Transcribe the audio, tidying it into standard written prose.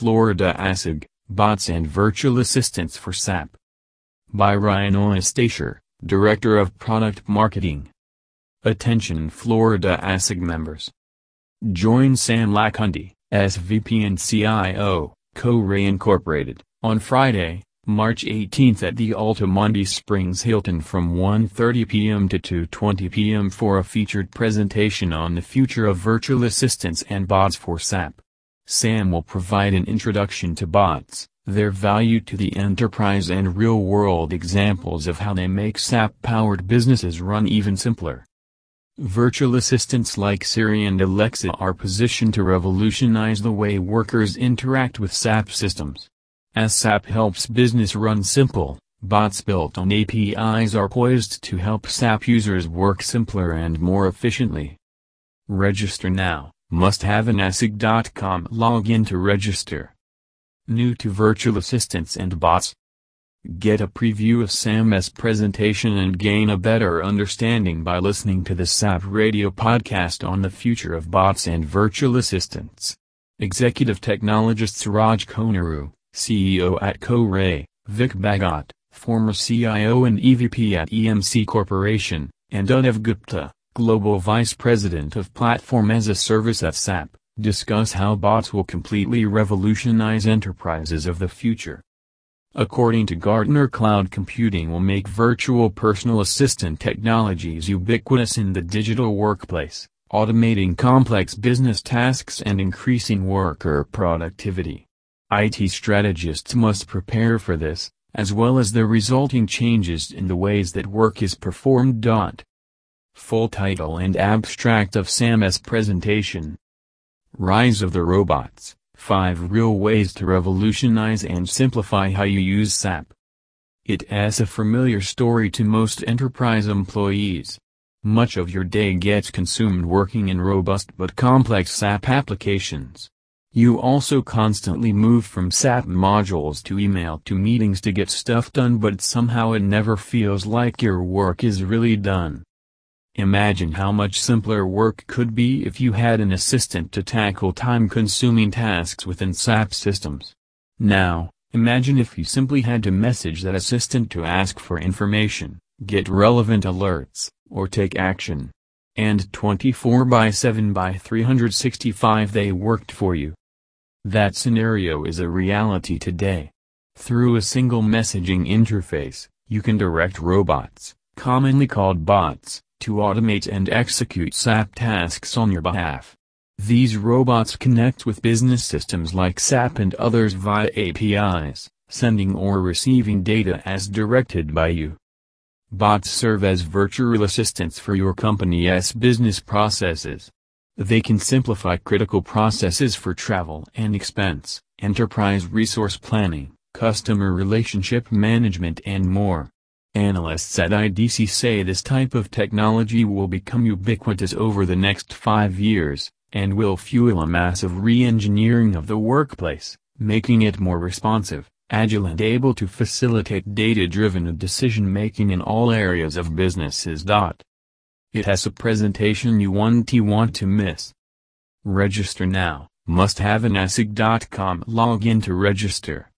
Florida ASIG, Bots and Virtual Assistants for SAP. By Ryan Oystacher, Director of Product Marketing. Attention Florida ASIG members. Join Sam Lakhundi, SVP and CIO, Co-Ray Incorporated, on Friday, March 18 at the Altamonte Springs Hilton from 1:30 p.m. to 2:20 p.m. for a featured presentation on the future of virtual assistants and bots for SAP. Sam will provide an introduction to bots, their value to the enterprise and real-world examples of how they make SAP-powered businesses run even simpler. Virtual assistants like Siri and Alexa are positioned to revolutionize the way workers interact with SAP systems. As SAP helps business run simple, bots built on APIs are poised to help SAP users work simpler and more efficiently. Register now. Must have an ASIG.com login to register. New to virtual assistants and bots? Get a preview of Sam's presentation and gain a better understanding by listening to the SAP Radio podcast on the future of bots and virtual assistants. Executive Technologists Raj Koneru, CEO at Co-Ray, Vik Bhagat, former CIO and EVP at EMC Corporation, and Udev Gupta, Global Vice President of Platform as a Service at SAP, discuss how bots will completely revolutionize enterprises of the future. According to Gartner, cloud computing will make virtual personal assistant technologies ubiquitous in the digital workplace, automating complex business tasks and increasing worker productivity. IT strategists must prepare for this, as well as the resulting changes in the ways that work is performed. Full title and abstract of Sam's presentation. Rise of the Robots, 5 Real Ways to Revolutionize and Simplify How You Use SAP. It's a familiar story to most enterprise employees. Much of your day gets consumed working in robust but complex SAP applications. You also constantly move from SAP modules to email to meetings to get stuff done, but somehow it never feels like your work is really done. Imagine how much simpler work could be if you had an assistant to tackle time-consuming tasks within SAP systems. Now, imagine if you simply had to message that assistant to ask for information, get relevant alerts, or take action. And 24/7/365 they worked for you. That scenario is a reality today. Through a single messaging interface, you can direct robots, commonly called bots, to automate and execute SAP tasks on your behalf. These robots connect with business systems like SAP and others via APIs, sending or receiving data as directed by you. Bots serve as virtual assistants for your company's business processes. They can simplify critical processes for travel and expense, enterprise resource planning, customer relationship management and more. Analysts at IDC say this type of technology will become ubiquitous over the next 5 years, and will fuel a massive re-engineering of the workplace, making it more responsive, agile and able to facilitate data-driven decision-making in all areas of businesses. It has a presentation you won't want to miss. Register now. Must have an ASIG.com login to register.